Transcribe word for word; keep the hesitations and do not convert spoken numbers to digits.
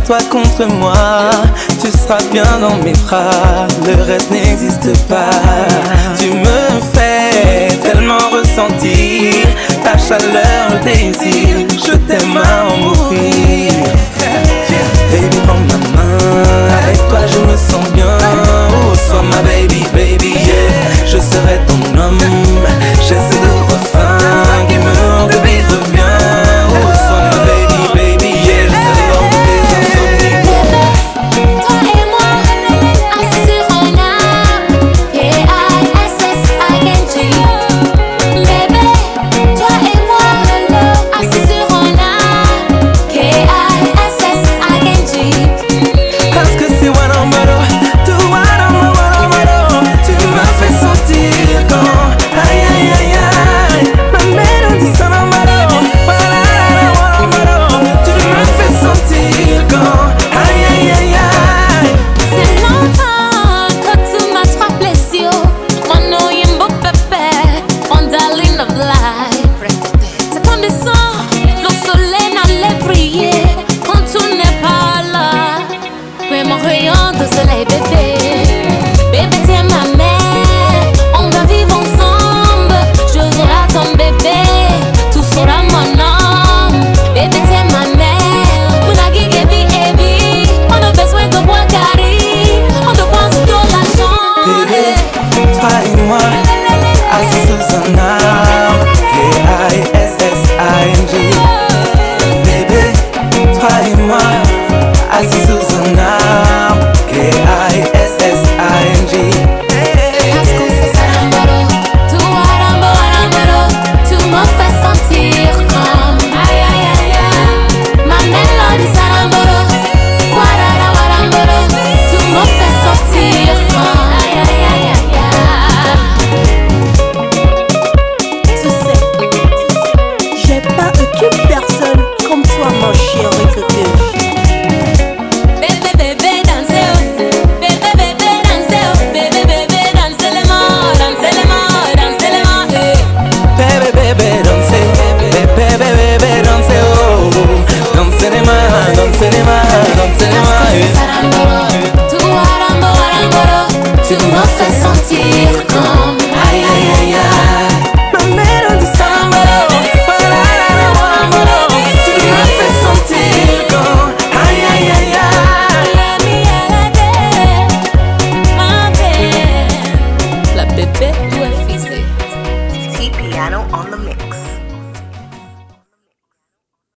toi contre moi, tu seras bien dans mes bras, le reste n'existe pas. Tu me fais tellement ressentir ta chaleur, le désir, je t'aime à en mourir. Baby, prends ma main, avec toi je me sens bien. Oh, sois ma baby, baby, yeah. Je serai ton homme, j'ai ce doux refrain qui me baby reviens. Oh, sois ma baby, baby, yeah. Je serai dans tes insomnies. Toi et moi, assis sur un arbre, K I S S I N G. Bébé, toi et moi, assis sur un arbre, K I S S I N G. Parce que c'est Wanamaro, tout Wanamaro, Wanamaro. Tu me fais sentir quand aïe aïe aïe aïe. Ma mélodie sonne en maro, Wanamaro. Tu me fais sentir quand aïe aïe aïe aïe. C'est longtemps que tu m'as frappé les yeux. Mon nom est un beau bébé, mon darling of life. C'est ton dessin, le soleil n'allait briller quand tu n'es pas là. Mais mon rayon de soleil, bébé. Bébé, t'es ma mère, on va vivre ensemble. Je serai ton bébé, tu seras mon homme. Bébé, t'es ma mère, mon agui, baby, baby. On a besoin de bois carré, on dépense de l'argent. Bébé, toi et moi, assis sous un arbre, K I S S I N G. Bébé, toi et moi, assis sous un arbre, K I S S I N G. Parce que c'est Sarambaro, tu Warambo, Warambaro, tu me fais sentir comme aïe aïe aïe aïe. Ma mélodie Sarambaro, Warara Warambaro, tu me fais sentir comme aïe aïe aïe aïe aïe. Tu sais, j'ai pas aucune personne comme toi, mon chéri cocu. Bébé bébé dansez oh, bébé bébé dansez oh, bébé bébé dansez les mains, dansez les mains, dansez les mains. Bébé, bébé, dansez, bébé, bébé, bébé, dansez, oh. Dansez les mains, dansez les mains, dansez les mains. Sarambaro, tu Warambo, Warambaro, tu me fais sentir